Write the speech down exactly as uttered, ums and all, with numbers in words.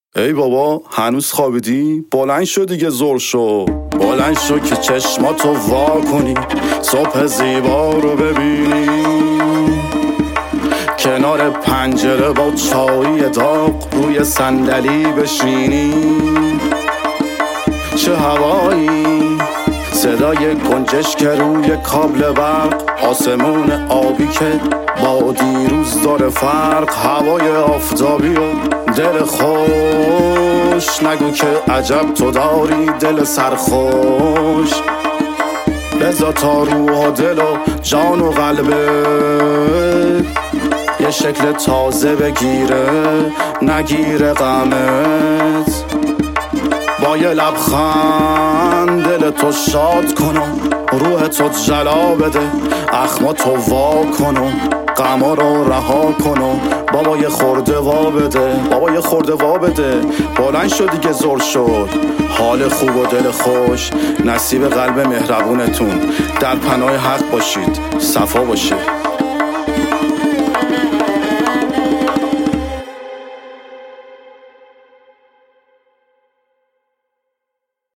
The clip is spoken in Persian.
ای بابا هنوز خوابیدی؟ بلند شو دیگه، زور شو. بلند شو که چشماتو وا کنی، صبح زیبا رو ببینی، کنار پنجره با چای داغ روی صندلی بشینی. چه هوایی، صدای گنجش که روی کابل برق، آسمون آبی که با دیروز داره فرق، هوای آفتابی و دل خوش، نگو که عجب تو داری دل سرخوش. بذار تا روح و دل و جان و قلبه یه شکل تازه بگیره، نگیره غمت. با یه لبخند دل تو شاد کنم، روح تو جلا بده، اخما تو وا کنم، غما رو رها کنم. بابا یه خورده وا بده، بابا یه خورده وا بده. بلند شد دیگه، زور شد. حال خوب و دل خوش نصیب قلب مهربونتون. در پناه حق باشید، صفا باشه.